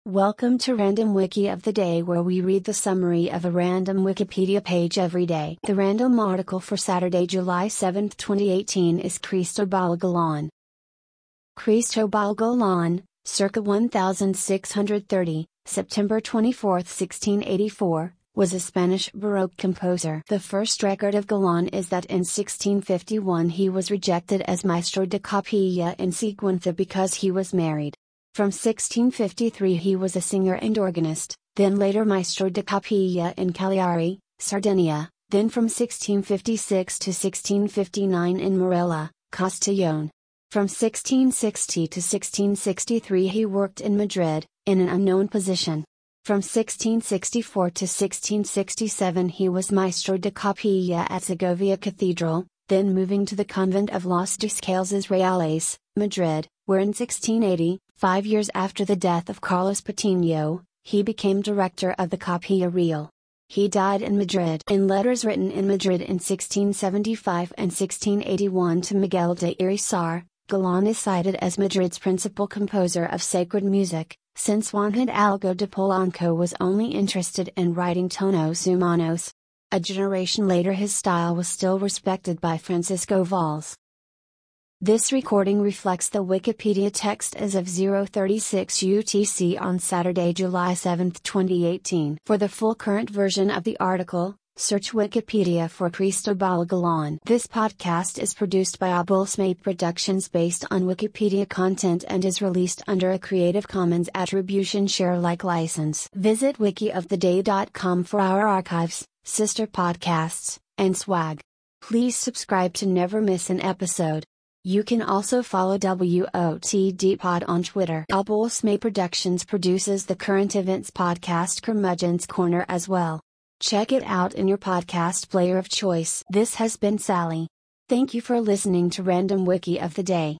Welcome to Random Wiki of the Day, where we read the summary of a random Wikipedia page every day. The random article for Saturday, July 7, 2018 is Cristobal Galán. Cristobal Galán, circa 1630, September 24, 1684, was a Spanish Baroque composer. The first record of Galán is that in 1651 he was rejected as Maestro de Capilla in Sigüenza because he was married. From 1653 he was a singer and organist, then later Maestro de Capilla in Cagliari, Sardinia, then from 1656 to 1659 in Morella, Castellón. From 1660 to 1663 he worked in Madrid, in an unknown position. From 1664 to 1667 he was Maestro de Capilla at Segovia Cathedral, then moving to the convent of Los Descalzos Reales, Madrid, where in 1680, 5 years after the death of Carlos Patiño, he became director of the Capilla Real. He died in Madrid. In letters written in Madrid in 1675 and 1681 to Miguel de Irizar, Galán is cited as Madrid's principal composer of sacred music, since Juan Hidalgo de Polanco was only interested in writing tonos humanos. A generation later his style was still respected by Francisco Valls. This recording reflects the Wikipedia text as of 036 UTC on Saturday, July 7, 2018. For the full current version of the article, search Wikipedia for Cristobal Galán. This podcast is produced by Abulsmape Productions based on Wikipedia content and is released under a Creative Commons Attribution Share Alike license. Visit wikioftheday.com for our archives, sister podcasts, and swag. Please subscribe to never miss an episode. You can also follow WOTD Pod on Twitter. Abulsmape Productions produces the current events podcast Curmudgeon's Corner as well. Check it out in your podcast player of choice. This has been Sally. Thank you for listening to Random Wiki of the Day.